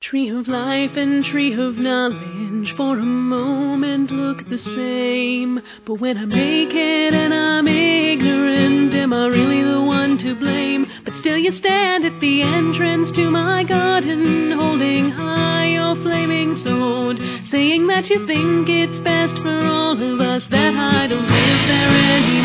Tree of life and tree of knowledge for a moment look the same. But when I make it and I'm ignorant, am I really the one to blame? But still you stand at the entrance to my garden, holding high your flaming sword, saying that you think it's best for all of us that I don't live there anymore.